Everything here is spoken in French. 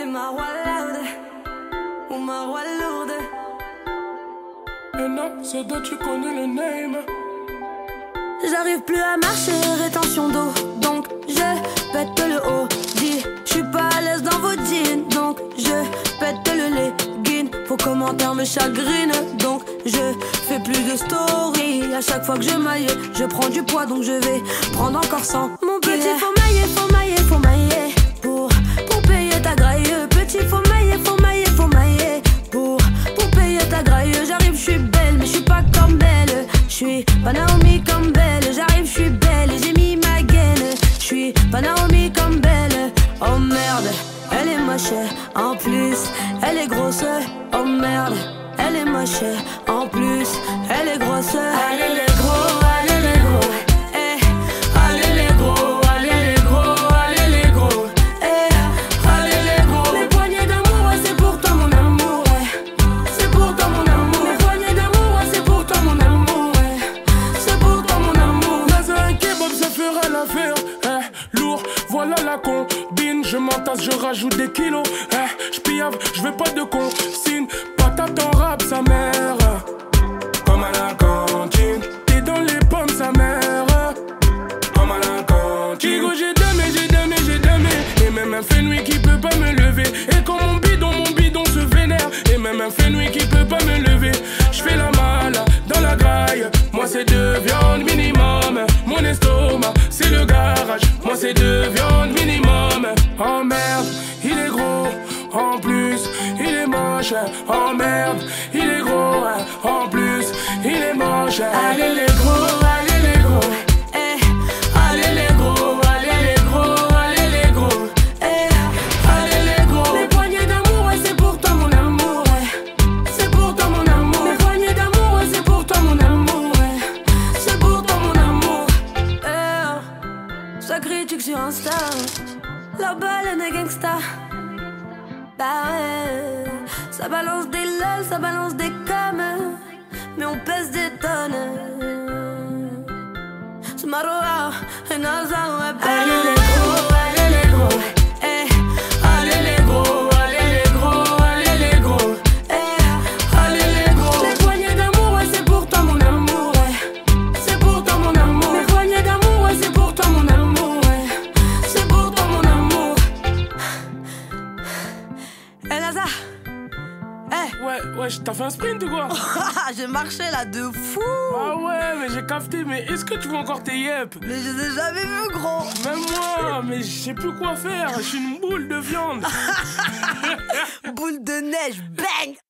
Marwa lourde ou Marwa lourde. Et non, c'est toi, tu connais le name. J'arrive plus à marcher, rétention d'eau, donc je pète le haut. Dis, j'suis pas à l'aise dans vos jeans, donc je pète le legging. Vos commentaires me chagrinent, donc je fais plus de story. À chaque fois que je maille, je prends du poids, donc je vais prendre encore 100. Mon petit, faut mailler, faut mailler, faut mailler pour payer ta graille. Petit, faut mailler, faut mailler, faut mailler pour payer ta graille. J'arrive, j'suis belle, mais j'suis pas comme belle. J'suis pas Naomi comme belle. J'arrive, j'suis belle, j'ai mis ma gaine. J'suis pas Naomi comme belle. Oh merde, elle est moche. En plus, elle est grosse. Oh merde, elle est moche. En plus, elle est grosse. Allez les gros, allez les gros. Allez les gros, allez les gros, allez les gros. Allez les gros. Mes poignées d'amour, ouais, c'est pour toi mon amour, ouais. C'est pour toi mon amour. Mes poignées d'amour, ouais, c'est pour toi mon amour, ouais. C'est pour toi mon amour. Dans un kebab, ça fera l'affaire. Lourd, voilà la combine. Je m'entasse, je rajoute des kilos. J'piave, j'veux pas de consigne. Patate en rap, sa mère. Comme à la cantine. T'es dans les pommes, sa mère. Comme à la cantine. Chigo, j'ai damé, j'ai damé, j'ai damé. Et même un fenouil qui peut pas me lever. Et quand mon bidon se vénère. Et même un fenouil qui peut pas me lever. J'fais la malle dans la graille. Moi c'est 2 viandes minimum. Mon estomac c'est le garage. Moi c'est 2 viandes minimum. Oh merde, il est gros. En plus, il est moche. Oh merde, il est gros. En plus, il est moche. Allez les gros, allez les gros. Allez les gros, allez les gros, allez les gros. Allez les gros. Mes poignées d'amour, ouais, c'est pour toi mon amour, ouais. C'est pour toi mon amour. Mes poignées d'amour, ouais, c'est pour toi mon amour, ouais. C'est pour toi mon amour. Ça critique sur Insta. La balle est gangsta. Bah ouais. Ça balance des lol, ça balance des coms. Mais on pèse des tonnes. C'est Maroa, et Naza, ouais. Allez les gros, allez les gros. Allez les gros, allez les gros, allez les gros. Allez les gros. Les poignées d'amour, ouais, c'est pour toi mon amour, ouais. C'est pour toi mon amour. Les poignées d'amour, ouais, c'est pour toi mon amour, ouais. C'est pour toi mon amour. Naza. Ouais, t'as fait un sprint ou quoi? J'ai marché là de fou. Ah ouais, mais j'ai capté, mais est-ce que tu veux encore tes yep? Mais je les ai jamais vus, gros. Même moi, mais je sais plus quoi faire, je suis une boule de viande. Boule de neige, bang.